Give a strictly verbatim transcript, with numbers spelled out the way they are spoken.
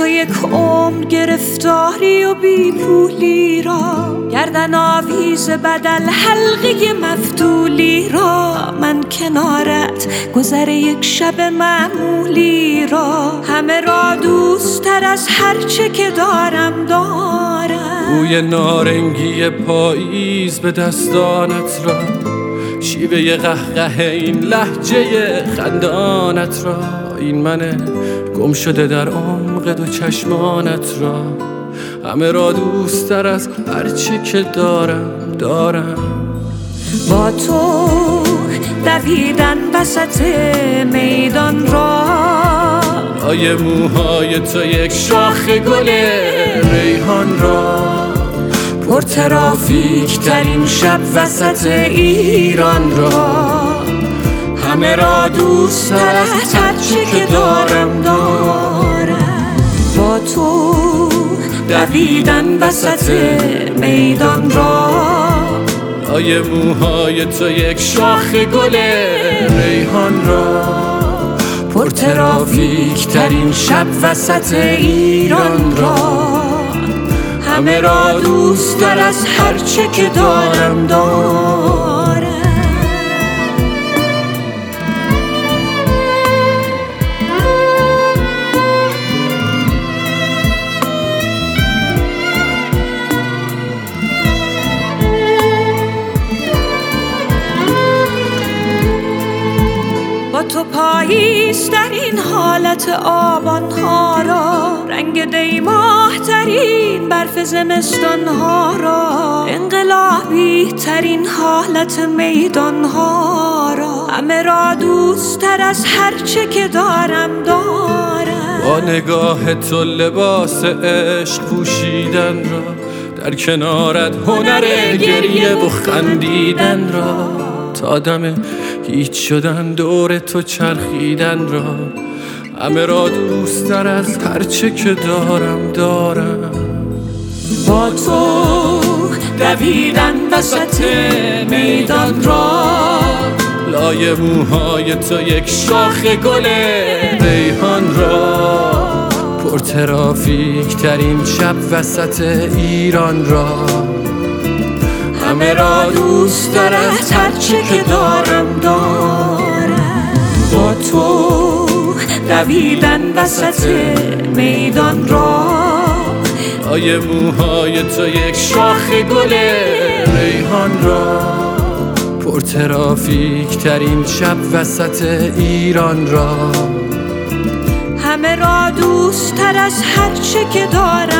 یک عمر گرفتاری و بی پولی را، گردن آویز بدل حلقه مفتولی را، من کنارت گذر یک شب معمولی را، همه را دوست تر از هرچه که دارم دارم. بوی نارنگی پاییز به دستانت را، شیوه قهقه این لهجه خندانت را، این من گم شده در عمق دو چشمانت را، همه را دوست تر از هرچی که دارم دارم. با تو دویدن وسط میدان را، آیه موهای تو یک شاخ گل ریحان را، پر ترافیک ترین شب وسط ایران را، همه را دوست تر از هرچی که دارم دارم. با تو دویدن وسط میدان را، آیه موهای تو یک شاخ گل ریحان را، پر ترافیک ترین شب وسط ایران را، همه را دوست تر از هرچه که دارم دارم. با تو پاییز در این حالت آبان ها را، رنگ دیماه ترین برف زمستان ها را، انقلابی ترین حالت میدان ها را، همه را دوست تر از هرچه که دارم دارم. با نگاه تو لباس عشق پوشیدن را، در کنارت هنر گریه و خندیدن را، تا دم هیچ شدن دور تو چرخیدن را، همه را دوست تر از هرچه که دارم دارم. با تو دویدن وسط میدان را، لای موهای تو یک شاخ گل ریحان را، پر ترافیک ترین شب وسط ایران را، همه را دوست تر از هرچه که دارم دارم. با تو دویدن وسط میدان را، آیه موهای تو یک شاخ گل ریحان را، پر ترافیک ترین شب وسط ایران را، همه را دوست تر از هرچه که دارم